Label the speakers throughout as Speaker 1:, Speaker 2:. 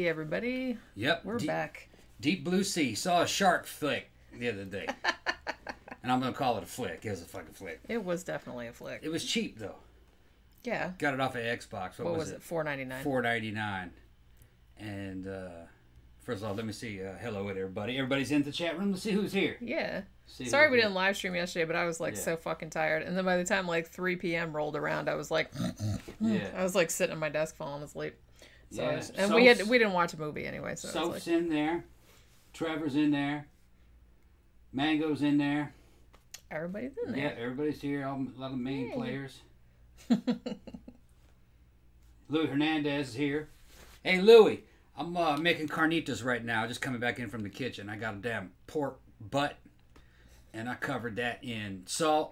Speaker 1: Hey, everybody.
Speaker 2: Yep.
Speaker 1: We're back.
Speaker 2: Deep Blue Sea. Saw a shark flick the other day. And I'm going to call it a flick. It was a fucking flick.
Speaker 1: It was definitely a flick.
Speaker 2: It was cheap, though.
Speaker 1: Yeah.
Speaker 2: Got it off of Xbox.
Speaker 1: What was it? $4.99.
Speaker 2: $4.99. And, first of all, let me see. Hello, everybody. Everybody's in the chat room. Let's see who's here.
Speaker 1: Yeah. Sorry we didn't live stream yesterday, but I was like so fucking tired. And then by the time like 3 p.m. rolled around, I was like, I was like sitting at my desk falling asleep. So and we didn't watch a movie anyway. So
Speaker 2: Soap's in there. Trevor's in there. Mango's in there.
Speaker 1: Everybody's in there.
Speaker 2: Yeah, everybody's here. A lot of main players. Louis Hernandez is here. Hey, Louis, I'm making carnitas right now. Just coming back in from the kitchen. I got a damn pork butt, and I covered that in salt,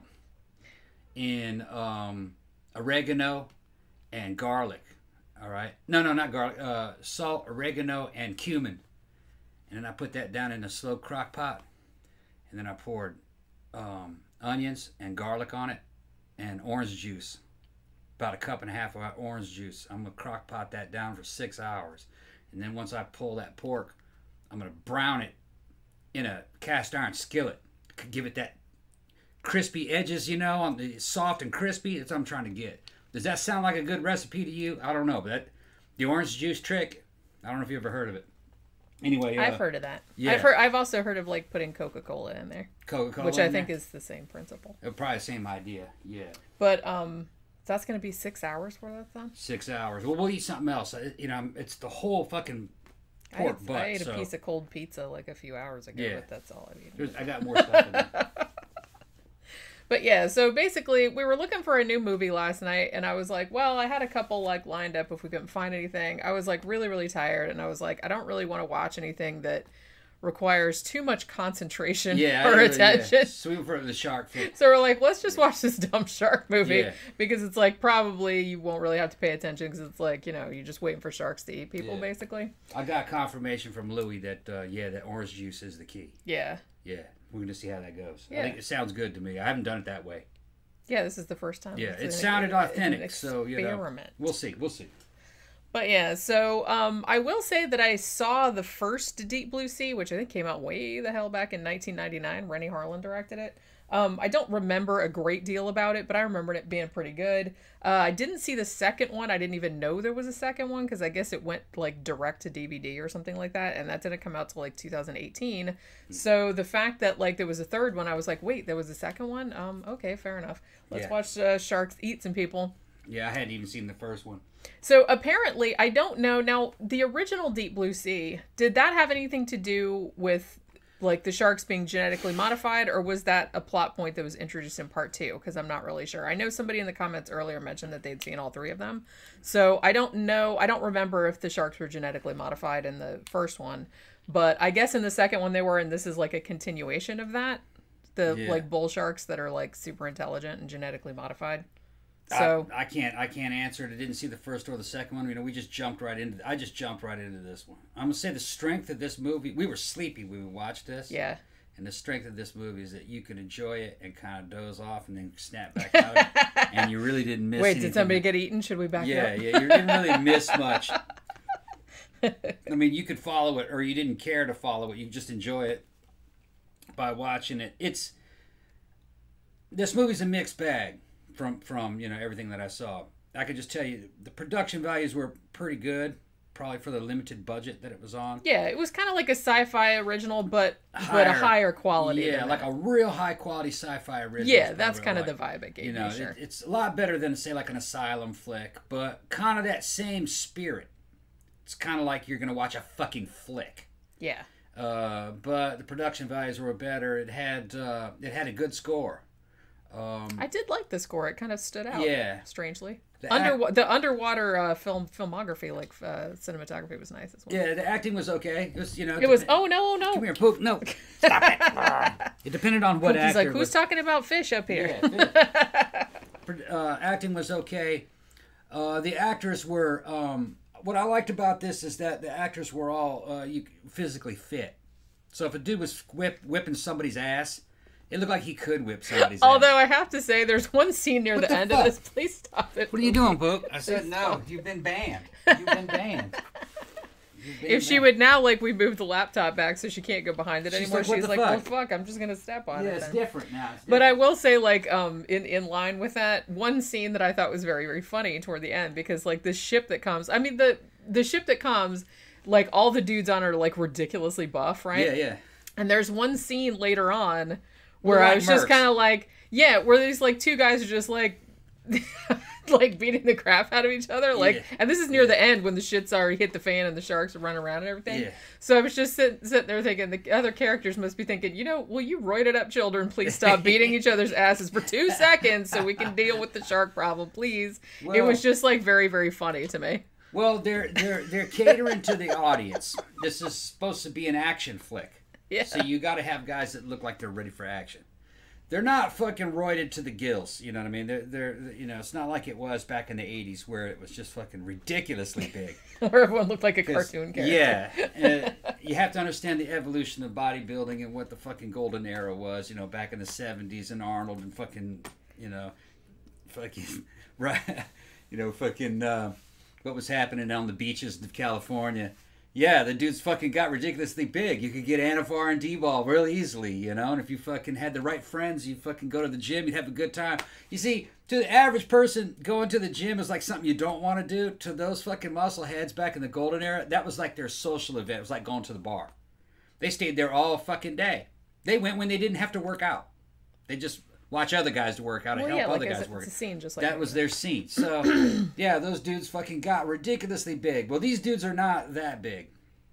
Speaker 2: in oregano, and garlic. All right. No, not garlic. Salt, oregano, and cumin. And then I put that down in a slow crock pot. And then I poured onions and garlic on it and orange juice. About 1.5 cups of orange juice. I'm going to crock pot that down for 6 hours. And then once I pull that pork, I'm going to brown it in a cast iron skillet. Give it that crispy edges, on the soft and crispy. That's what I'm trying to get. Does that sound like a good recipe to you? I don't know, but the orange juice trick, I don't know if you ever heard of it. Anyway,
Speaker 1: I've heard of that.
Speaker 2: Yeah.
Speaker 1: I've also heard of like putting Coca-Cola in there.
Speaker 2: Coca-Cola,
Speaker 1: which I think is the same principle.
Speaker 2: Probably the same idea. Yeah.
Speaker 1: But that's going to be 6 hours worth of time.
Speaker 2: 6 hours. Well, we'll eat something else. It's the whole fucking pork butt.
Speaker 1: I ate a piece of cold pizza like a few hours ago, but that's all I've eaten.
Speaker 2: I got more stuff in there.
Speaker 1: But yeah, so basically we were looking for a new movie last night, and I was like, well, I had a couple like lined up if we couldn't find anything. I was like really, really tired, and I was like, I don't really want to watch anything that requires too much concentration or attention. Yeah.
Speaker 2: So we went for the shark flick.
Speaker 1: So we're like, let's just watch this dumb shark movie because it's like probably you won't really have to pay attention because it's like, you're just waiting for sharks to eat people basically.
Speaker 2: I got confirmation from Louis that that orange juice is the key.
Speaker 1: Yeah.
Speaker 2: Yeah. We're going to see how that goes.
Speaker 1: Yeah.
Speaker 2: I think it sounds good to me. I haven't done it that way.
Speaker 1: Yeah, this is the first time.
Speaker 2: Yeah, it sounded authentic. So,
Speaker 1: experiment.
Speaker 2: We'll see.
Speaker 1: But yeah, so I will say that I saw the first Deep Blue Sea, which I think came out way the hell back in 1999. Rennie Harlin directed it. I don't remember a great deal about it, but I remembered it being pretty good. I didn't see the second one. I didn't even know there was a second one because I guess it went like direct to DVD or something like that, and that didn't come out till like 2018. So the fact that like there was a third one, I was like, wait, there was a second one? Okay, fair enough. Let's watch sharks eat some people.
Speaker 2: Yeah, I hadn't even seen the first one.
Speaker 1: So apparently, I don't know. Now, the original Deep Blue Sea, did that have anything to do with like the sharks being genetically modified, or was that a plot point that was introduced in part 2? Because I'm not really sure. I know somebody in the comments earlier mentioned that they'd seen all 3 of them. So I don't know. I don't remember if the sharks were genetically modified in the first one, but I guess in the second one they were, and this is like a continuation of that. Like bull sharks that are like super intelligent and genetically modified. So
Speaker 2: I can't answer it. I didn't see the first or the second one. I just jumped right into this one. I'm gonna say the strength of this movie. We were sleepy when we watched this.
Speaker 1: Yeah.
Speaker 2: And the strength of this movie is that you can enjoy it and kind of doze off and then snap back out, and you really didn't miss.
Speaker 1: Wait, did somebody get eaten? Should we back up?
Speaker 2: Yeah, you didn't really miss much. I mean, you could follow it, or you didn't care to follow it. You just enjoy it by watching it. This movie's a mixed bag. From everything that I saw, I could just tell you the production values were pretty good, probably for the limited budget that it was on.
Speaker 1: Yeah, it was kind of like a sci-fi original, but a higher quality.
Speaker 2: Yeah, like a real high quality sci-fi original.
Speaker 1: Yeah, that's kind of the vibe it gave me. Sure.
Speaker 2: It's a lot better than say like an asylum flick, but kind of that same spirit. It's kind of like you're gonna watch a fucking flick.
Speaker 1: Yeah.
Speaker 2: But the production values were better. It had a good score.
Speaker 1: I did like the score. It kind of stood out.
Speaker 2: Yeah.
Speaker 1: Strangely. The underwater filmography, like cinematography, was nice as well.
Speaker 2: Yeah, the acting was okay. It was,
Speaker 1: oh no.
Speaker 2: Come here, Poop. No. Stop it. It depended on what actor.
Speaker 1: He's like, who's talking about fish up here?
Speaker 2: Yeah, acting was okay. The actors were... what I liked about this is that the actors were all physically fit. So if a dude was whipping somebody's ass... It looked like he could whip somebody's ass.
Speaker 1: Although I have to say, there's one scene near the end of this. Please stop it.
Speaker 2: What are you doing, Poop? I said no. You've been banned.
Speaker 1: if she would now, like, we moved the laptop back so she can't go behind it anymore.
Speaker 2: Like, what
Speaker 1: She's
Speaker 2: the
Speaker 1: like,
Speaker 2: fuck?
Speaker 1: well, fuck, I'm just gonna step on it.
Speaker 2: Yeah, it's
Speaker 1: then.
Speaker 2: different now. It's
Speaker 1: But I
Speaker 2: different.
Speaker 1: will say, like, in line with that, one scene that I thought was very, very funny toward the end, because, like, the ship that comes, I mean, the ship that comes, like, all the dudes on it are, like, ridiculously buff, right?
Speaker 2: Yeah, yeah.
Speaker 1: And there's one scene later on where
Speaker 2: Like
Speaker 1: I was just
Speaker 2: mercs.
Speaker 1: kind of like, yeah, where these, like, two guys are just, like, like, beating the crap out of each other. Like,
Speaker 2: Yeah.
Speaker 1: and this is near the end when the shit's already hit the fan and the sharks are running around and everything.
Speaker 2: Yeah.
Speaker 1: So I was just sitting there thinking, the other characters must be thinking, you know, will you roided up children please stop beating each other's asses for 2 seconds so we can deal with the shark problem, please? It
Speaker 2: Well-
Speaker 1: was just, like, very, very funny to me.
Speaker 2: Well, they're catering to the audience. This is supposed to be an action flick.
Speaker 1: Yeah.
Speaker 2: So you got to have guys that look like they're ready for action. They're not fucking roided to the gills. You know what I mean? They're you know, it's not like it was back in the 80s where it was just fucking ridiculously big.
Speaker 1: Where everyone looked like a cartoon character.
Speaker 2: Yeah. You have to understand the evolution of bodybuilding and what the fucking golden era was, you know, back in the 70s and Arnold and fucking, you know, fucking, right, you know, fucking, what was happening on the beaches of California. Yeah, the dudes fucking got ridiculously big. You could get Anavar and D-ball real easily, you know, and if you fucking had the right friends, you'd fucking go to the gym, you'd have a good time. You see, to the average person, going to the gym is like something you don't want to do. To those fucking muscle heads back in the golden era, that was like their social event. It was like going to the bar. They stayed there all fucking day. They went when they didn't have to work out. They just watch other guys to work out and
Speaker 1: Well,
Speaker 2: help
Speaker 1: yeah,
Speaker 2: other
Speaker 1: like
Speaker 2: guys work.
Speaker 1: it's a scene just like
Speaker 2: That was their scene. So, yeah, those dudes fucking got ridiculously big. Well, these dudes are not that big.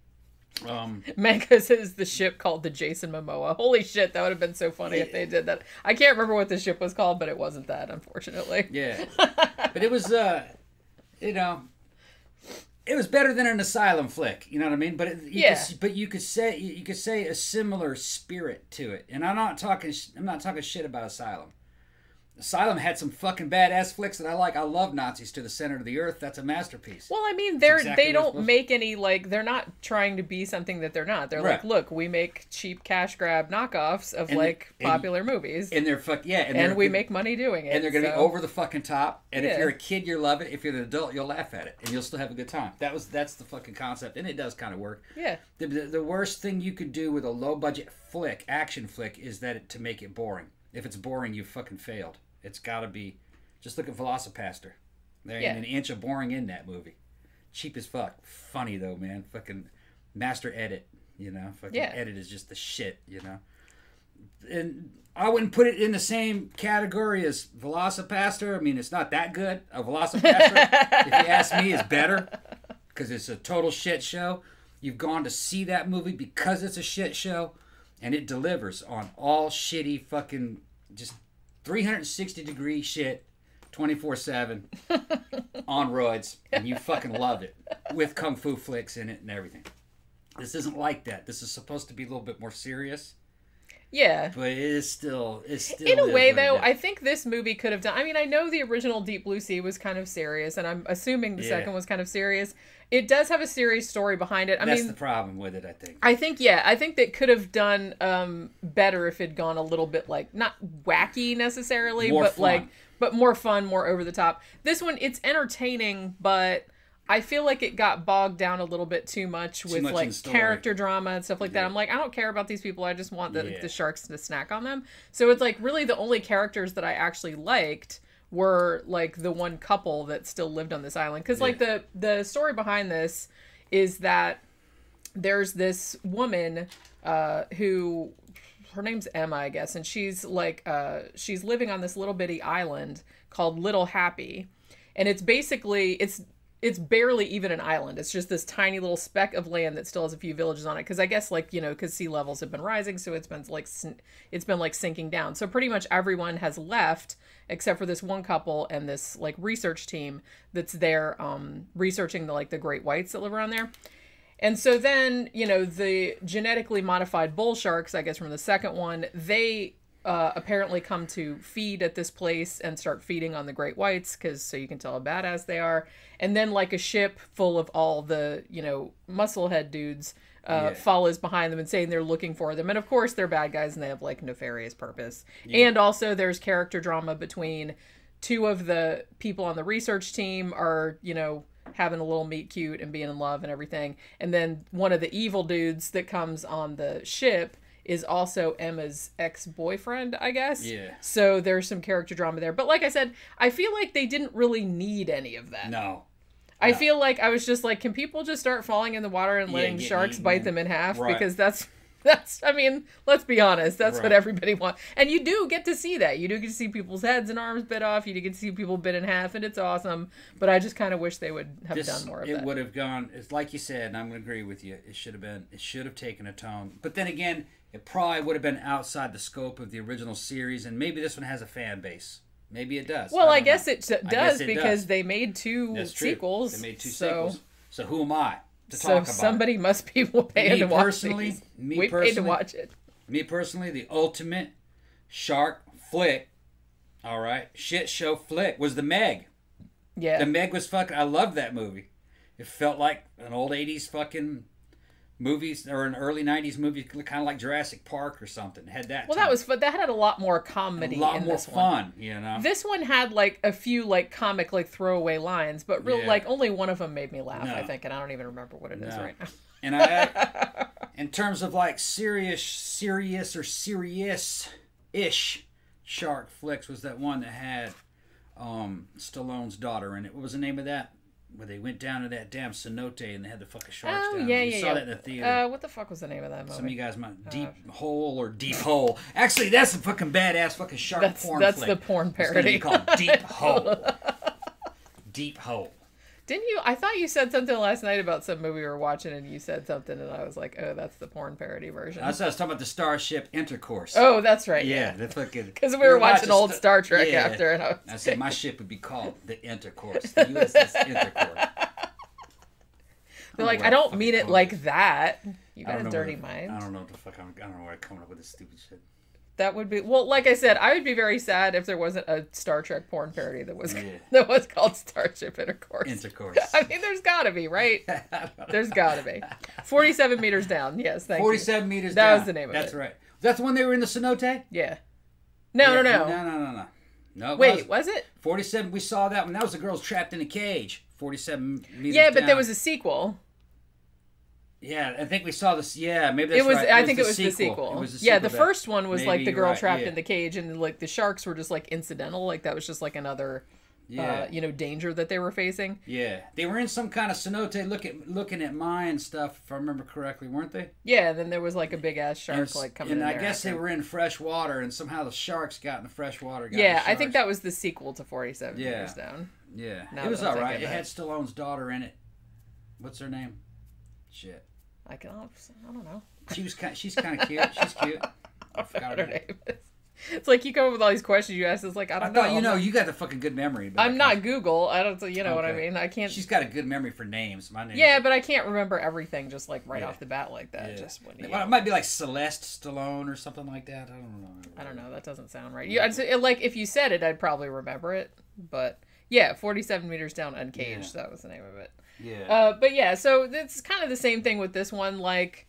Speaker 1: Mega says the ship called the Jason Momoa. Holy shit, that would have been so funny if they did that. I can't remember what the ship was called, but it wasn't that, unfortunately.
Speaker 2: Yeah. But it was, you know, it was better than an Asylum flick. You know what I mean? But you could say a similar spirit to it. And I'm not talking shit about Asylum. Asylum had some fucking badass flicks that I like. I love Nazis to the Center of the Earth. That's a masterpiece.
Speaker 1: Well, I mean,
Speaker 2: exactly
Speaker 1: they
Speaker 2: what it's
Speaker 1: don't
Speaker 2: supposed
Speaker 1: make any, like, they're not trying to be something that they're not. They're
Speaker 2: Right.
Speaker 1: like, look, we make cheap cash grab knockoffs of, popular movies.
Speaker 2: And they're
Speaker 1: And we make money doing it.
Speaker 2: And they're going to be over the fucking top. And if
Speaker 1: Yeah.
Speaker 2: you're a kid, you'll love it. If you're an adult, you'll laugh at it. And you'll still have a good time. That's the fucking concept. And it does kind of work.
Speaker 1: Yeah.
Speaker 2: The worst thing you could do with a low-budget action flick, is to make it boring. If it's boring, you fucking failed. It's got to be... Just look at Velocipaster. There ain't an inch of boring in that movie. Cheap as fuck. Funny, though, man. Fucking master edit, you know? Fucking edit is just the shit, you know? And I wouldn't put it in the same category as Velocipaster. I mean, it's not that good. A Velocipaster, if you ask me, is better. Because it's a total shit show. You've gone to see that movie because it's a shit show. And it delivers on all shitty fucking... Just 360-degree shit. 24/7 on roids, and you fucking love it with kung fu flicks in it and everything. This isn't like that. This is supposed to be a little bit more serious.
Speaker 1: Yeah.
Speaker 2: But it's still
Speaker 1: in a way, though, I think this movie could have done... I mean, I know the original Deep Blue Sea was kind of serious, and I'm assuming the second was kind of serious. It does have a serious story behind it.
Speaker 2: That's the problem with it, I think.
Speaker 1: I think that could have done better if it'd gone a little bit, like, not wacky necessarily,
Speaker 2: More
Speaker 1: but
Speaker 2: fun.
Speaker 1: but more fun, more over the top. This one, it's entertaining, but I feel like it got bogged down a little bit too much with
Speaker 2: much in
Speaker 1: like
Speaker 2: the story.
Speaker 1: character drama and stuff like that. I'm like, I don't care about these people. I just want the sharks to snack on them. So it's like really the only characters that I actually liked were like the one couple that still lived on this island. Because like the story behind this is that there's this woman who... her name's Emma, I guess, and she's like she's living on this little bitty island called Little Happy, and it's basically it's barely even an island. It's just this tiny little speck of land that still has a few villages on it, because I guess, like, you know, because sea levels have been rising, so it's been like sinking down. So pretty much everyone has left except for this one couple and this like research team that's there researching the great whites that live around there. And so then, you know, the genetically modified bull sharks, I guess from the second one, they apparently come to feed at this place and start feeding on the great whites, because so you can tell how badass they are. And then like a ship full of all the, you know, musclehead dudes follows behind them and saying they're looking for them. And of course they're bad guys and they have like nefarious purpose. Yeah. And also there's character drama between two of the people on the research team are, you know, having a little meet cute and being in love and everything. And then one of the evil dudes that comes on the ship is also Emma's ex-boyfriend, I guess.
Speaker 2: Yeah.
Speaker 1: So there's some character drama there. But like I said, I feel like they didn't really need any of that.
Speaker 2: No.
Speaker 1: I feel like I was just like, can people just start falling in the water and letting sharks bite them in half?
Speaker 2: Right.
Speaker 1: Because that's, I mean, let's be honest, that's what everybody wants. And you do get to see that. You do get to see people's heads and arms bit off. You do get to see people bit in half, and it's awesome. But I just kind of wish they would have done more of that.
Speaker 2: It would have gone, it's like you said, and I'm going to agree with you, it should have taken a tone. But then again, it probably would have been outside the scope of the original series, and maybe this one has a fan base. Maybe it does.
Speaker 1: Well, I guess it does because they made two sequels.
Speaker 2: They made two sequels. So who am I to talk about
Speaker 1: somebody must be paying to watch these. We paid to watch it.
Speaker 2: Me personally, the ultimate shark flick, all right, shit show flick was The Meg.
Speaker 1: Yeah.
Speaker 2: The Meg was fucking, I loved that movie. It felt like an old 80s fucking movies or an early 90s movie, kind of like Jurassic Park or something. It had that.
Speaker 1: Well, that had a lot more comedy.
Speaker 2: A lot more fun,
Speaker 1: one.
Speaker 2: you know.
Speaker 1: This one had like a few like comic like throwaway lines, but like only one of them made me laugh. I think, and I don't even remember what it is right now.
Speaker 2: And I, in terms of like serious ish shark flicks, was that one that had Stallone's daughter in it. What was the name of that? Where they went down to that damn cenote and they had the fucking sharks down. You saw that in the theater.
Speaker 1: What the fuck was the name of that movie?
Speaker 2: Some of you guys might Deep Hole. Actually, that's a fucking badass fucking shark porn flick.
Speaker 1: That's the porn parody.
Speaker 2: It's gonna be called Deep Hole. Deep Hole.
Speaker 1: Didn't you? I thought you said something last night about some movie we were watching, and you said something, and I was like, "Oh, that's the porn parody version."
Speaker 2: I was talking about the Starship Intercourse.
Speaker 1: Oh, that's right.
Speaker 2: Yeah, the fucking.
Speaker 1: Because we were watching old Star Trek after, and
Speaker 2: I said my ship would be called the Intercourse, the USS Intercourse.
Speaker 1: They're like, I don't mean it like that. You got a dirty mind.
Speaker 2: I don't know what the fuck. I don't know where I'm coming up with this stupid shit.
Speaker 1: That would be like I said, I would be very sad if there wasn't a Star Trek porn parody that was called Starship Intercourse. I mean, there's got to be, right? There's got to be. 47 meters down. Yes, thank you.
Speaker 2: 47 meters down.
Speaker 1: That was the name of it.
Speaker 2: That's right. That's the one they were in the cenote?
Speaker 1: Yeah. No.
Speaker 2: No.
Speaker 1: Wait, was it?
Speaker 2: 47. We saw that one. That was the girls trapped in a cage. 47 meters
Speaker 1: down. Yeah, but
Speaker 2: down.
Speaker 1: there was a sequel.
Speaker 2: Yeah, I think we saw this. Yeah, maybe that's
Speaker 1: it was.
Speaker 2: Right.
Speaker 1: I think it was the sequel. It was the sequel. Yeah, the first one was like the girl trapped in the cage, and like the sharks were just like incidental. Like that was just like another, danger that they were facing.
Speaker 2: Yeah, they were in some kind of cenote, looking at Mayan stuff, if I remember correctly, weren't they?
Speaker 1: Yeah, and then there was like a big ass shark coming in there.
Speaker 2: And I guess they were in fresh water, and somehow the sharks got in the fresh water.
Speaker 1: I think that was the sequel to 47 Meters Down.
Speaker 2: Yeah, it was all right. It had Stallone's daughter in it. What's her name? Shit.
Speaker 1: I don't know.
Speaker 2: She's kind of cute. She's cute. I forgot her name.
Speaker 1: It's like you come up with all these questions you ask. It's like I don't know.
Speaker 2: You got the fucking good memory.
Speaker 1: I'm not Google. I don't. You know what I mean? I can't.
Speaker 2: She's got a good memory for names. My name.
Speaker 1: Yeah, but I can't remember everything just like off the bat like that.
Speaker 2: Yeah.
Speaker 1: Just when
Speaker 2: it might be like Celeste Stallone or something like that. I don't know.
Speaker 1: That doesn't sound right. I'd say, like if you said it, I'd probably remember it. But yeah, 47 Meters Down Uncaged. Yeah. That was the name of it.
Speaker 2: Yeah.
Speaker 1: But yeah, so it's kind of the same thing with this one. Like,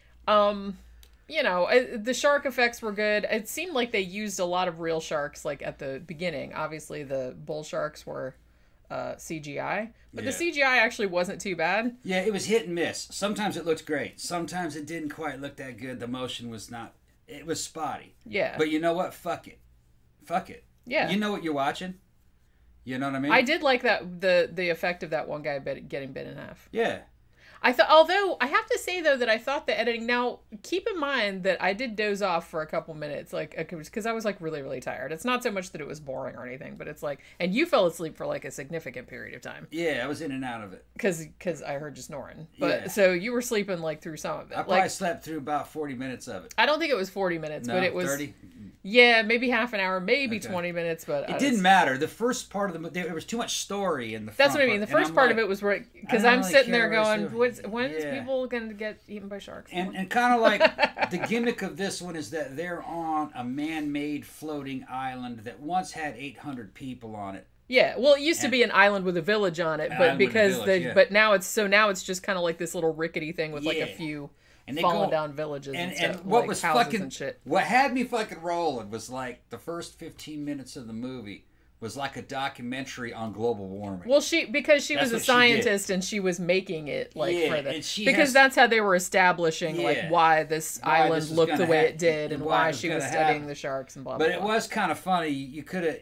Speaker 1: the shark effects were good. It seemed like they used a lot of real sharks, like at the beginning. Obviously, the bull sharks were CGI, but the CGI actually wasn't too bad.
Speaker 2: Yeah, it was hit and miss. Sometimes it looked great. Sometimes it didn't quite look that good. The motion was not. It was spotty.
Speaker 1: Yeah.
Speaker 2: But you know what? Fuck it.
Speaker 1: Yeah.
Speaker 2: You know what you're watching. You know what I mean?
Speaker 1: I did like that the effect of that one guy getting bit in half.
Speaker 2: Yeah.
Speaker 1: Although I have to say though that I thought the editing. Now keep in mind that I did doze off for a couple minutes, like because I was like really really tired. It's not so much that it was boring or anything, but it's like, and you fell asleep for like a significant period of time.
Speaker 2: Yeah, I was in and out of it.
Speaker 1: Because I heard you snoring, but so you were sleeping like through some of it.
Speaker 2: I probably slept through about 40 minutes of it.
Speaker 1: I don't think it was 40 minutes, but it was
Speaker 2: 30.
Speaker 1: Yeah, maybe half an hour, maybe 20 minutes, but
Speaker 2: it didn't matter. The first part of there was too much story in the front.
Speaker 1: That's what I mean. The first part of it was right because I'm
Speaker 2: really
Speaker 1: sitting there going, when's people going to get eaten by sharks?
Speaker 2: And kind of like the gimmick of this one is that they're on a man-made floating island that once had 800 people on it.
Speaker 1: Yeah, well, it used to be an island with a village on it, but because but now it's just kind of like this little rickety thing with like a few. And falling down villages and stuff,
Speaker 2: what
Speaker 1: like
Speaker 2: was
Speaker 1: houses
Speaker 2: fucking
Speaker 1: and shit.
Speaker 2: What had me fucking rolling was like the first 15 minutes of the movie was like a documentary on global warming.
Speaker 1: Well, because she was
Speaker 2: That's
Speaker 1: a
Speaker 2: what she
Speaker 1: scientist and she was making it like
Speaker 2: Yeah,
Speaker 1: for the
Speaker 2: and she
Speaker 1: because
Speaker 2: has-
Speaker 1: that's how they were establishing like
Speaker 2: Yeah.
Speaker 1: why this
Speaker 2: Why
Speaker 1: island
Speaker 2: this was
Speaker 1: looked the
Speaker 2: gonna
Speaker 1: way
Speaker 2: happen,
Speaker 1: it did and why
Speaker 2: it was
Speaker 1: she was
Speaker 2: gonna
Speaker 1: studying
Speaker 2: happen.
Speaker 1: the sharks and blah
Speaker 2: But
Speaker 1: blah.
Speaker 2: it
Speaker 1: blah.
Speaker 2: was kind of funny. You could have,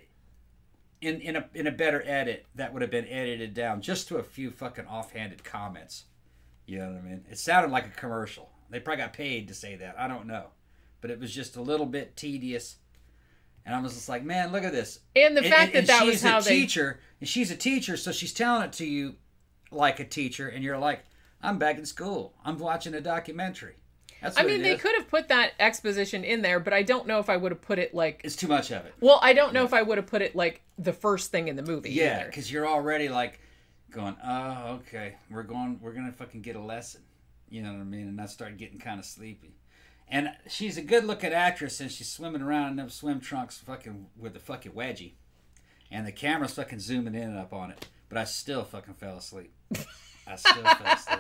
Speaker 2: in a better edit, that would have been edited down just to a few fucking offhanded comments. You know what I mean? It sounded like a commercial. They probably got paid to say that. I don't know, but it was just a little bit tedious. And I was just like, man, look at this.
Speaker 1: And the fact that that was how
Speaker 2: she's a teacher, and she's a teacher, so she's telling it to you like a teacher, and you're like, I'm back in school. I'm watching a documentary. That's what
Speaker 1: I mean,
Speaker 2: it
Speaker 1: they
Speaker 2: is.
Speaker 1: could have put that exposition in there, but I don't know if I would have put it like.
Speaker 2: It's too much of it.
Speaker 1: Well, I don't know if I would have put it like the first thing in the movie.
Speaker 2: Yeah,
Speaker 1: either.
Speaker 2: because you're already like going, oh, okay, we're gonna fucking get a lesson. You know what I mean? And I started getting kind of sleepy. And she's a good-looking actress, and she's swimming around in them swim trunks, fucking with a fucking wedgie, and the camera's fucking zooming in and up on it. But I still fucking fell asleep. I still fell asleep.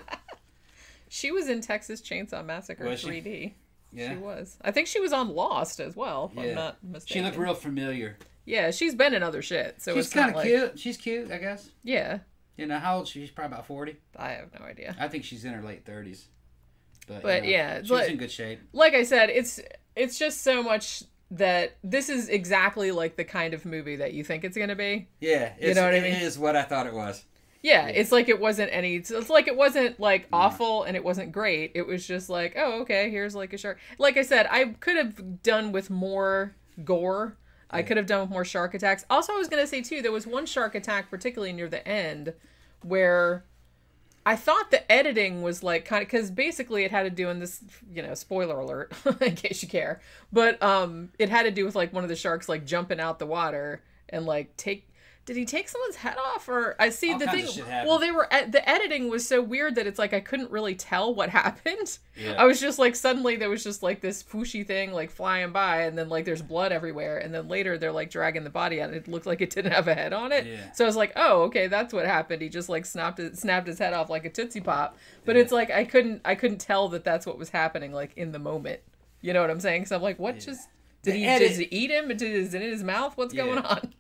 Speaker 1: She was in Texas Chainsaw Massacre
Speaker 2: Was she?
Speaker 1: 3D.
Speaker 2: Yeah.
Speaker 1: She was. I think she was on Lost as well. If
Speaker 2: Yeah.
Speaker 1: I'm not mistaken.
Speaker 2: She looked real familiar.
Speaker 1: Yeah, she's been in other shit, so
Speaker 2: She's
Speaker 1: it's not
Speaker 2: kind of
Speaker 1: like.
Speaker 2: cute. She's cute, I guess.
Speaker 1: Yeah,
Speaker 2: You know, how old is she? She's probably about 40.
Speaker 1: I have no idea.
Speaker 2: I think she's in her late 30s.
Speaker 1: But,
Speaker 2: you know,
Speaker 1: yeah,
Speaker 2: she's
Speaker 1: like-
Speaker 2: in good shape.
Speaker 1: Like I said, it's just so much that this is exactly like the kind of movie that you think it's gonna be.
Speaker 2: Yeah,
Speaker 1: You know what I mean?
Speaker 2: It is what I thought it was.
Speaker 1: Yeah, it's like it wasn't any. It's like it wasn't like awful and it wasn't great. It was just like, oh, okay, here's like a shark. Like I said, I could have done with more gore. I could have done with more shark attacks. Also, I was gonna say too, there was one shark attack, particularly near the end, where I thought the editing was like kind of because basically it had to do in this, spoiler alert in case you care, but it had to do with like one of the sharks like jumping out the water and like did he take someone's head off? Or I see
Speaker 2: All
Speaker 1: the
Speaker 2: kinds
Speaker 1: thing.
Speaker 2: of shit happened.
Speaker 1: Well, the editing was so weird that it's like I couldn't really tell what happened.
Speaker 2: Yeah.
Speaker 1: I was just like suddenly there was just like this fooshy thing like flying by, and then like there's blood everywhere, and then later they're like dragging the body out, and it looked like it didn't have a head on it.
Speaker 2: Yeah.
Speaker 1: So I was like, oh, okay, that's what happened. He just like snapped his head off like a Tootsie Pop. But it's like I couldn't tell that that's what was happening like in the moment. You know what I'm saying? So I'm like, what just did he eat him? Is it in his mouth? What's going on?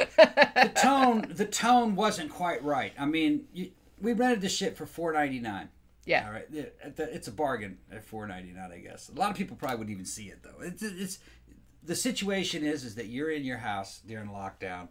Speaker 2: The tone wasn't quite right. I mean, we rented this shit for $4.99.
Speaker 1: Yeah.
Speaker 2: All right, it's a bargain at $4.99, I guess. A lot of people probably wouldn't even see it though. It's the situation is that you're in your house during lockdown.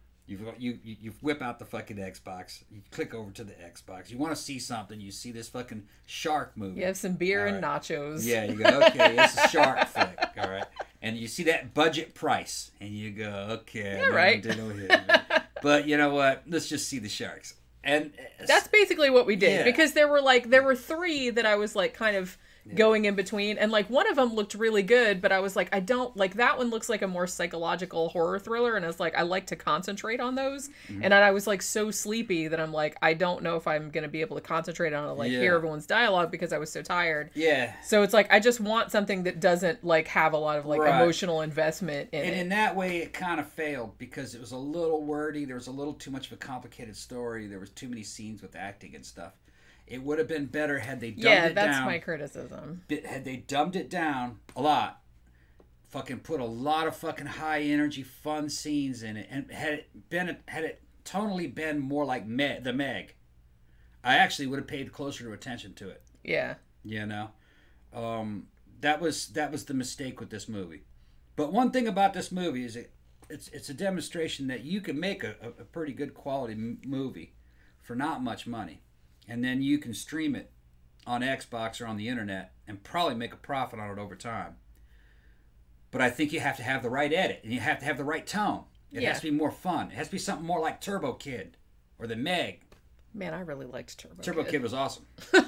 Speaker 2: You whip out the fucking Xbox. You click over to the Xbox. You want to see something. You see this fucking shark movie.
Speaker 1: You have some beer
Speaker 2: All
Speaker 1: and nachos.
Speaker 2: Yeah, you go, okay, it's a shark flick, all right. And you see that budget price, and you go, okay.
Speaker 1: Yeah, right.
Speaker 2: But you know what? Let's just see the sharks. And
Speaker 1: That's basically what we did
Speaker 2: Yeah.
Speaker 1: because there were three that I was like kind of going in between, and like one of them looked really good, but I was like, I don't like that one. Looks like a more psychological horror thriller, and I was like, I like to concentrate on those.
Speaker 2: Mm-hmm.
Speaker 1: And I was like so sleepy that I'm like, I don't know if I'm gonna be able to concentrate on it, like hear
Speaker 2: Yeah.
Speaker 1: everyone's dialogue because I was so tired.
Speaker 2: yeah.
Speaker 1: So it's like I just want something that doesn't like have a lot of like
Speaker 2: Right.
Speaker 1: emotional investment in
Speaker 2: And
Speaker 1: it.
Speaker 2: in that way, it kind of failed because it was a little wordy. There was a little too much of a complicated story. There was too many scenes with acting and stuff. It would have been better had they dumbed
Speaker 1: Yeah,
Speaker 2: it
Speaker 1: that's
Speaker 2: down.
Speaker 1: my criticism.
Speaker 2: Had they dumbed it down a lot, fucking put a lot of fucking high energy fun scenes in it, and had it tonally been more like the Meg, I actually would have paid closer attention to it.
Speaker 1: Yeah.
Speaker 2: You know, that was the mistake with this movie. But one thing about this movie is it's a demonstration that you can make a pretty good quality movie for not much money, and then you can stream it on Xbox or on the internet and probably make a profit on it over time. But I think you have to have the right edit, and you have to have the right tone. It has to be more fun. It has to be something more like Turbo Kid or The Meg.
Speaker 1: Man, I really liked Turbo.
Speaker 2: Turbo Kid was awesome.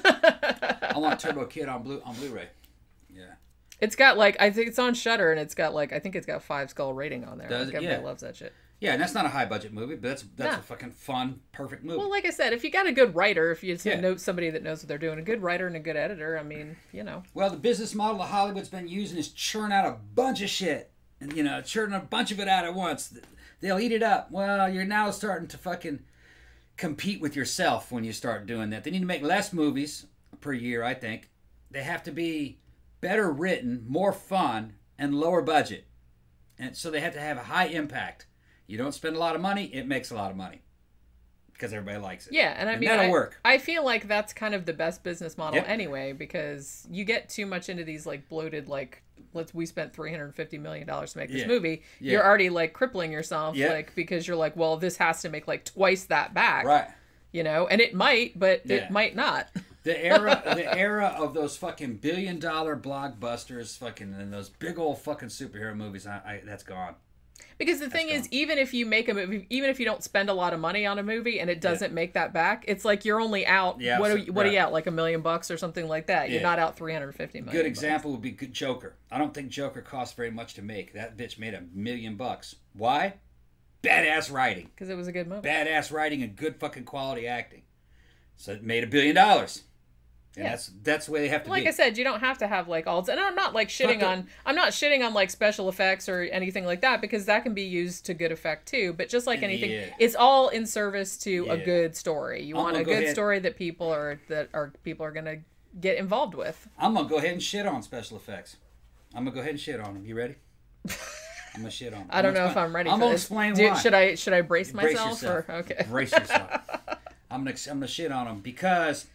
Speaker 2: I want Turbo Kid on Blu-ray. Yeah.
Speaker 1: It's got like I think it's on Shudder, and it's got like I think it's got 5 skull rating on there.
Speaker 2: Does
Speaker 1: like,
Speaker 2: it?
Speaker 1: everybody
Speaker 2: Yeah.
Speaker 1: loves that shit.
Speaker 2: Yeah, and that's not a high budget movie, but that's
Speaker 1: No.
Speaker 2: a fucking fun, perfect movie.
Speaker 1: Well, like I said, if you got a good writer, if you
Speaker 2: Yeah.
Speaker 1: know somebody that knows what they're doing, a good writer and a good editor, I mean,
Speaker 2: Well, the business model that Hollywood's been using is churn out a bunch of shit. And, churn a bunch of it out at once. They'll eat it up. Well, you're now starting to fucking compete with yourself when you start doing that. They need to make less movies per year, I think. They have to be better written, more fun, and lower budget. And so they have to have a high impact. You don't spend a lot of money, it makes a lot of money. Because everybody likes it.
Speaker 1: Yeah, and I mean,
Speaker 2: that'll work.
Speaker 1: I feel like that's kind of the best business model
Speaker 2: Yep.
Speaker 1: anyway, because you get too much into these like bloated like we spent $350 million to make this movie.
Speaker 2: Yeah.
Speaker 1: You're already like crippling yourself,
Speaker 2: Yep.
Speaker 1: like because you're like, well, this has to make like twice that back,
Speaker 2: Right.
Speaker 1: You know, and it might, but
Speaker 2: Yeah.
Speaker 1: it might not.
Speaker 2: The era of those fucking $1 billion blockbusters, fucking, and those big old fucking superhero movies, that's gone.
Speaker 1: Because the thing is, even if you make a movie, even if you don't spend a lot of money on a movie and it doesn't make that back, it's like you're only out.
Speaker 2: Yeah,
Speaker 1: what are you
Speaker 2: right.
Speaker 1: out, like $1 million or something like that? You're
Speaker 2: Yeah.
Speaker 1: not out $350 million.
Speaker 2: Good example would be Joker. I don't think Joker cost very much to make. That bitch made $1 million. Why? Badass writing.
Speaker 1: Because it was a good movie.
Speaker 2: Badass writing and good fucking quality acting. So it made $1 billion. And
Speaker 1: Yeah.
Speaker 2: that's the way they have to
Speaker 1: Like
Speaker 2: be.
Speaker 1: I said, you don't have to have like all. And I'm not like shitting on. I'm not shitting on like special effects or anything like that, because that can be used to good effect too. But just like anything,
Speaker 2: Yeah.
Speaker 1: it's all in service to a
Speaker 2: Yeah.
Speaker 1: good story. You
Speaker 2: I'm
Speaker 1: want
Speaker 2: gonna
Speaker 1: a
Speaker 2: go
Speaker 1: good
Speaker 2: ahead-
Speaker 1: story that people are gonna get involved with.
Speaker 2: I'm going to go ahead and shit on special effects. I'm going to go ahead and shit on them. You ready? I'm going to shit on them.
Speaker 1: I don't know if I'm ready.
Speaker 2: I'm
Speaker 1: for
Speaker 2: going to
Speaker 1: this.
Speaker 2: explain why.
Speaker 1: Should I brace
Speaker 2: Brace
Speaker 1: myself
Speaker 2: yourself.
Speaker 1: or okay?
Speaker 2: Brace yourself. I'm gonna shit on them because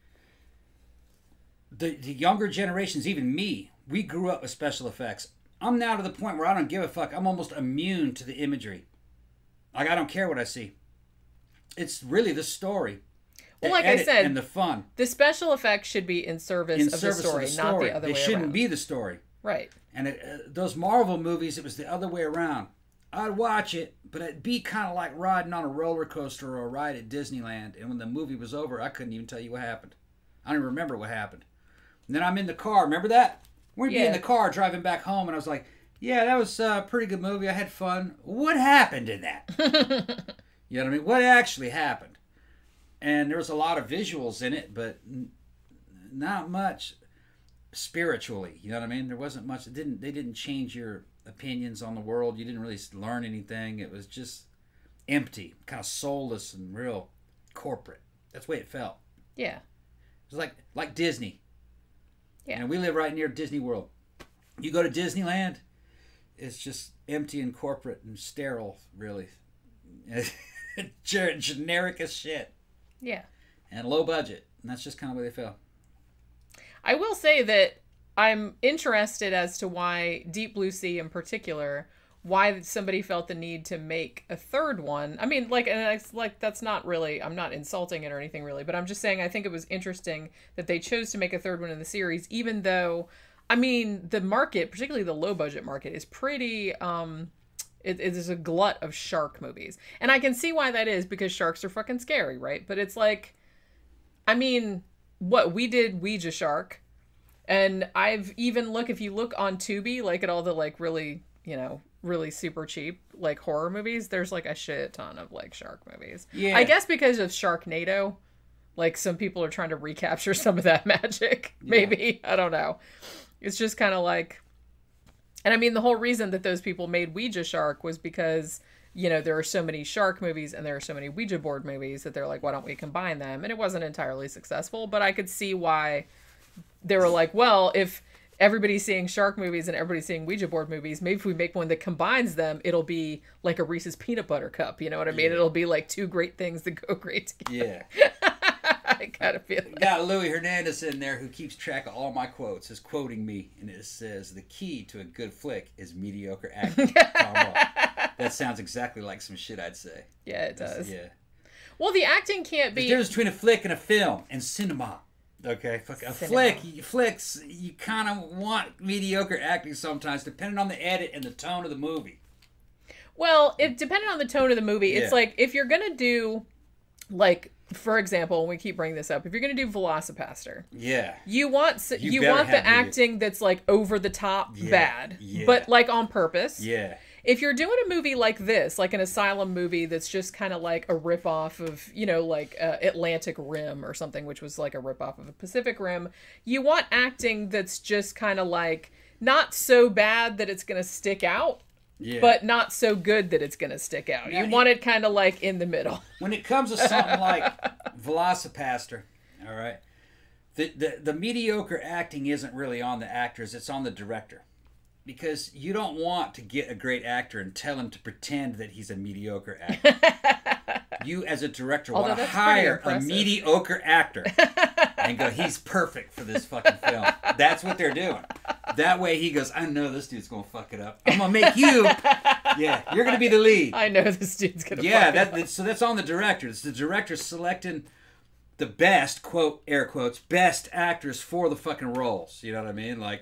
Speaker 2: the younger generations, even me, we grew up with special effects. I'm now to the point where I don't give a fuck. I'm almost immune to the imagery. Like, I don't care what I see. It's really the story.
Speaker 1: Well,
Speaker 2: the
Speaker 1: like I
Speaker 2: edit
Speaker 1: said,
Speaker 2: and the fun.
Speaker 1: The special effects should be in service of the story, not the other
Speaker 2: They
Speaker 1: way
Speaker 2: shouldn't
Speaker 1: around.
Speaker 2: be the story.
Speaker 1: Right.
Speaker 2: And those Marvel movies, it was the other way around. I'd watch it, but it'd be kind of like riding on a roller coaster or a ride at Disneyland. And when the movie was over, I couldn't even tell you what happened. I don't even remember what happened. And then I'm in the car. Remember that? We'd be in the car driving back home, and I was like, yeah, that was a pretty good movie. I had fun. What happened in that? You know what I mean? What actually happened? And there was a lot of visuals in it, but not much spiritually. You know what I mean? There wasn't much. They didn't change your opinions on the world. You didn't really learn anything. It was just empty, kind of soulless and real corporate. That's the way it felt.
Speaker 1: Yeah.
Speaker 2: It was like Disney.
Speaker 1: Yeah.
Speaker 2: And we live right near Disney World. You go to Disneyland, it's just empty and corporate and sterile, really. Generic as shit.
Speaker 1: Yeah.
Speaker 2: And low budget. And that's just kind of where they fell.
Speaker 1: I will say that I'm interested as to why Deep Blue Sea in particular, why somebody felt the need to make a third one. I mean, like, and it's like, that's not really, I'm not insulting it or anything really, but I'm just saying I think it was interesting that they chose to make a third one in the series, even though, I mean, the market, particularly the low budget market, is pretty, it is a glut of shark movies. And I can see why that is, because sharks are fucking scary, right? But it's like, I mean, what we did Ouija Shark, and I've even if you look on Tubi, like at all the like really, you know, really super cheap like horror movies, there's like a shit ton of like shark movies.
Speaker 2: Yeah.
Speaker 1: I guess because of Sharknado, like some people are trying to recapture some of that magic. Maybe. I don't know. It's just kind of like, and I mean, the whole reason that those people made Ouija Shark was because, you know, there are so many shark movies and there are so many Ouija board movies that they're like, why don't we combine them? And it wasn't entirely successful, but I could see why they were like, well, if everybody's seeing shark movies and everybody's seeing Ouija board movies, maybe if we make one that combines them, it'll be like a Reese's peanut butter cup. You know what I mean?
Speaker 2: Yeah.
Speaker 1: It'll be like two great things that go great together.
Speaker 2: Yeah.
Speaker 1: I kind of feel that.
Speaker 2: Got Louis Hernandez in there who keeps track of all my quotes, is quoting me, and it says, the key to a good flick is mediocre acting. Tom Wall. That sounds exactly like some shit I'd say.
Speaker 1: Yeah, it does.
Speaker 2: Yeah.
Speaker 1: Well, the acting can't
Speaker 2: The
Speaker 1: be...
Speaker 2: difference between a flick and a film and cinema. Okay, flicks, you kind of want mediocre acting sometimes, depending on the edit and the tone of the movie.
Speaker 1: Well, depending on the tone of the movie, it's
Speaker 2: Yeah.
Speaker 1: like if you're going to do, like, for example, and we keep bringing this up, if you're going to do Velocipaster,
Speaker 2: Yeah.
Speaker 1: you want
Speaker 2: better
Speaker 1: the
Speaker 2: have
Speaker 1: acting that's like over the top bad,
Speaker 2: yeah.
Speaker 1: but like on purpose.
Speaker 2: Yeah.
Speaker 1: If you're doing a movie like this, like an asylum movie that's just kind of like a ripoff of, you know, like Atlantic Rim or something, which was like a ripoff of a Pacific Rim, you want acting that's just kind of like not so bad that it's going to stick out,
Speaker 2: Yeah.
Speaker 1: but not so good that it's going to stick out.
Speaker 2: Now,
Speaker 1: You want it kind of like in the middle.
Speaker 2: When it comes to something like Velocipaster, all right, the mediocre acting isn't really on the actors, it's on the director. because you don't want to get a great actor and tell him to pretend that he's a mediocre actor. You, as a director, want to hire a mediocre actor and go, he's perfect for this fucking film. That's what they're doing. That way he goes, I know this dude's going to fuck it up. I'm going to make you, you're going to be the lead.
Speaker 1: I know this dude's going to fuck it up.
Speaker 2: So that's on the director. It's the director selecting the best, quote, air quotes, best actors for the fucking roles. You know what I mean? Like,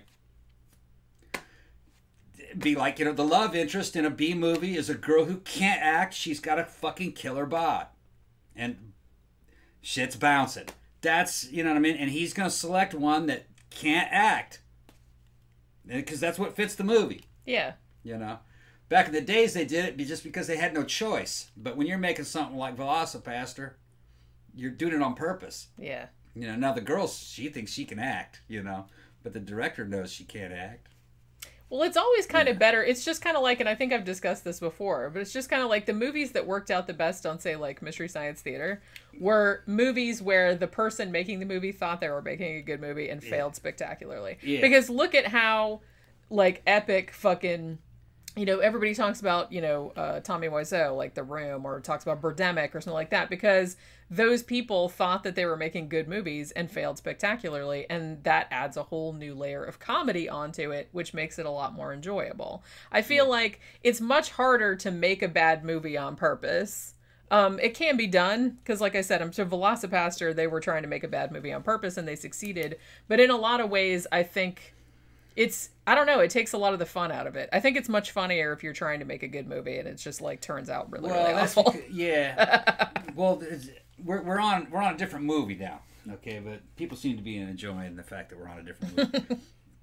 Speaker 2: be like, the love interest in a B movie is a girl who can't act. She's got a fucking killer bod. And shit's bouncing. That's, you know what I mean? And he's going to select one that can't act. Because that's what fits the movie.
Speaker 1: Yeah.
Speaker 2: Back in the days, they did it just because they had no choice. But when you're making something like VelociPastor, you're doing it on purpose.
Speaker 1: Yeah.
Speaker 2: Now the girl, she thinks she can act, but the director knows she can't act.
Speaker 1: Well, it's always kind of better. It's just kind of like, and I think I've discussed this before, but it's just kind of like the movies that worked out the best on, say, like Mystery Science Theater were movies where the person making the movie thought they were making a good movie and failed spectacularly. Yeah. Because look at how, like, epic fucking... everybody talks about, Tommy Wiseau, like The Room, or talks about Birdemic or something like that, because those people thought that they were making good movies and failed spectacularly, and that adds a whole new layer of comedy onto it, which makes it a lot more enjoyable. I feel like it's much harder to make a bad movie on purpose. It can be done, because like I said, I'm sure VelociPastor, they were trying to make a bad movie on purpose, and they succeeded. But in a lot of ways, I think... I don't know, it takes a lot of the fun out of it. I think it's much funnier if you're trying to make a good movie and it's just like turns out really awful.
Speaker 2: Well, we're on a different movie now, okay? But people seem to be enjoying the fact that we're on a different movie.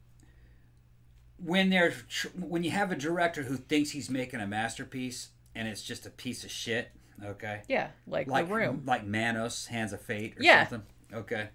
Speaker 2: When you have a director who thinks he's making a masterpiece and it's just a piece of shit, okay?
Speaker 1: Yeah, like The Room.
Speaker 2: Like Manos, Hands of Fate or something. Okay.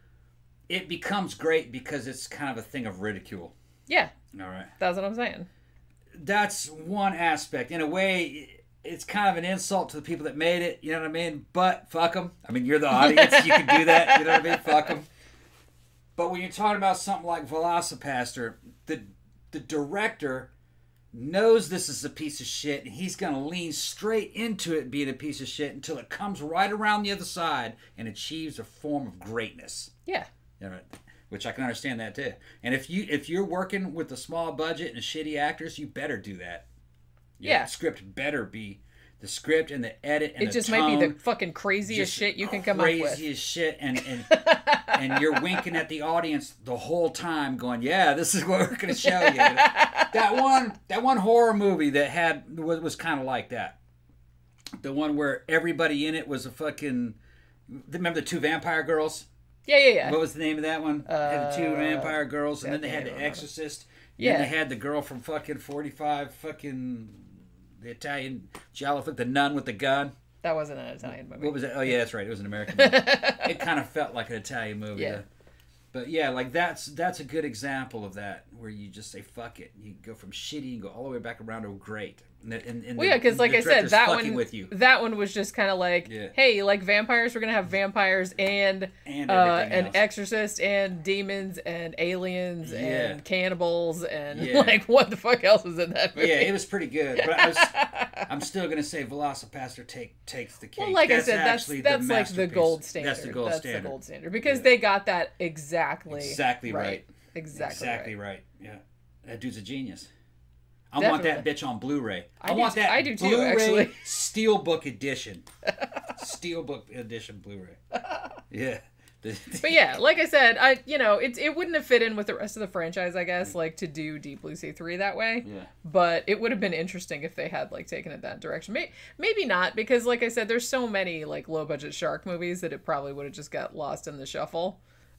Speaker 2: It becomes great because it's kind of a thing of ridicule.
Speaker 1: Yeah.
Speaker 2: All right.
Speaker 1: That's what I'm saying.
Speaker 2: That's one aspect. In a way, it's kind of an insult to the people that made it. You know what I mean? But fuck them. I mean, you're the audience. You can do that. You know what I mean? Fuck them. But when you're talking about something like VelociPastor, the director knows this is a piece of shit, and he's going to lean straight into it being a piece of shit until it comes right around the other side and achieves a form of greatness.
Speaker 1: Yeah.
Speaker 2: Which I can understand that too. And if you're working with a small budget and shitty actors, you better do that. The script better be the script and the edit and
Speaker 1: it just might be the fucking craziest shit you can come up with.
Speaker 2: Craziest shit, and you're winking at the audience the whole time, going, "Yeah, this is what we're going to show you." That one horror movie that was kind of like that. The one where everybody in it was a fucking. Remember the two vampire girls?
Speaker 1: Yeah.
Speaker 2: What was the name of that one? Had the two vampire girls, and then they had the Exorcist. Yeah. And they had the girl from fucking 45, fucking the Italian giallo, the nun with the gun.
Speaker 1: That wasn't an Italian movie.
Speaker 2: What was that? Oh yeah, that's right. It was an American movie. It kind of felt like an Italian movie. Yeah. But yeah, like that's a good example of that, where you just say fuck it. You go from shitty and go all the way back around to great.
Speaker 1: Because like I said, that one was just kind of like, hey, like vampires, we're gonna have vampires and an exorcist and demons and aliens and cannibals and like what the fuck else was in that movie?
Speaker 2: Yeah, it was pretty good. But I'm still gonna say VelociPastor takes the cake.
Speaker 1: Well, like I said, that's like the gold standard.
Speaker 2: That's the gold standard
Speaker 1: because they got that exactly
Speaker 2: right.
Speaker 1: Exactly
Speaker 2: right. Yeah, that dude's a genius. I want that bitch on Blu-ray. I do too, Blu-ray
Speaker 1: actually.
Speaker 2: Steelbook edition. Steelbook edition Blu-ray. Yeah.
Speaker 1: But yeah, like I said, it wouldn't have fit in with the rest of the franchise, I guess, like to do Deep Blue Sea 3 that way.
Speaker 2: Yeah.
Speaker 1: But it would have been interesting if they had like taken it that direction. Maybe not, because like I said, there's so many like low budget shark movies that it probably would have just got lost in the shuffle.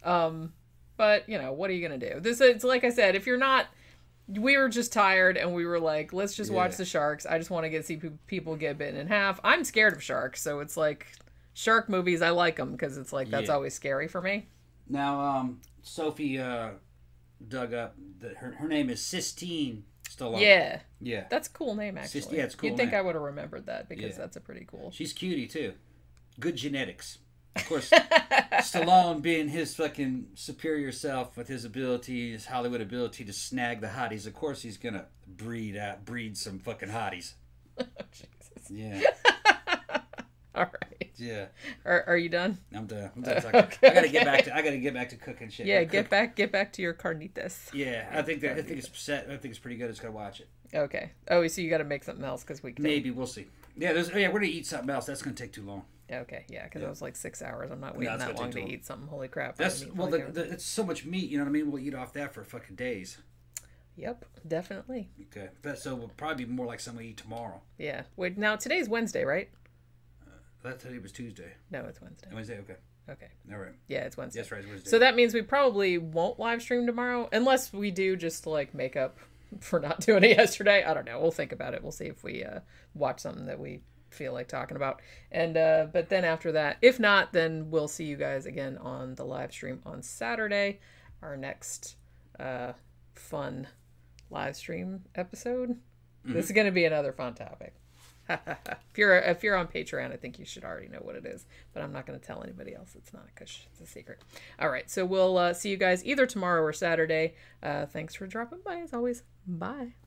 Speaker 1: But what are you gonna do? It's like I said, if you're not. We were just tired and we were like, let's just watch the sharks. I just want to see people get bitten in half. I'm scared of sharks, so it's like shark movies, I like them because it's like that's always scary for me.
Speaker 2: Now, Sophie dug up that her name is Sistine Stallone.
Speaker 1: Yeah. That's a cool name, actually.
Speaker 2: It's a cool
Speaker 1: You'd think I would have remembered that because that's a pretty cool.
Speaker 2: She's cutie, too. Good genetics. Of course, Stallone being his fucking superior self with his ability, his Hollywood ability to snag the hotties. Of course, he's gonna breed some fucking hotties.
Speaker 1: Oh, Jesus.
Speaker 2: Yeah.
Speaker 1: All right.
Speaker 2: Yeah.
Speaker 1: Are you done?
Speaker 2: I'm done. Talking.
Speaker 1: Okay,
Speaker 2: I gotta get back to cooking shit.
Speaker 1: Yeah, get back to your carnitas.
Speaker 2: Yeah, I think it's set. I think it's pretty good. I just gotta watch it.
Speaker 1: Okay. Oh, so you got to make something else because we can.
Speaker 2: Maybe we'll see. Yeah, we're gonna eat something else. That's gonna take too long.
Speaker 1: Okay, yeah, because it was like 6 hours. I'm not waiting that long to eat something. Holy crap!
Speaker 2: It's so much meat. You know what I mean? We'll eat off that for fucking days.
Speaker 1: Yep, definitely.
Speaker 2: Okay, so we'll probably be more like something we eat tomorrow.
Speaker 1: Yeah. Wait, now today's Wednesday, right?
Speaker 2: I thought it was Tuesday.
Speaker 1: No, it's Wednesday.
Speaker 2: Wednesday, okay.
Speaker 1: Okay.
Speaker 2: All right.
Speaker 1: Yeah, it's Wednesday.
Speaker 2: Yes, right, it's Wednesday.
Speaker 1: So that means we probably won't live stream tomorrow, unless we do just to like make up for not doing it yesterday. I don't know. We'll think about it. We'll see if we watch something that we feel like talking about. And but then after that, if not, then we'll see you guys again on the live stream on Saturday, our next fun live stream episode. Mm-hmm. This is going to be another fun topic. if you're on Patreon, I think you should already know what it is, but I'm not going to tell anybody else. It's not, because it's a secret. All right, so we'll see you guys either tomorrow or Saturday. Thanks for dropping by as always. Bye.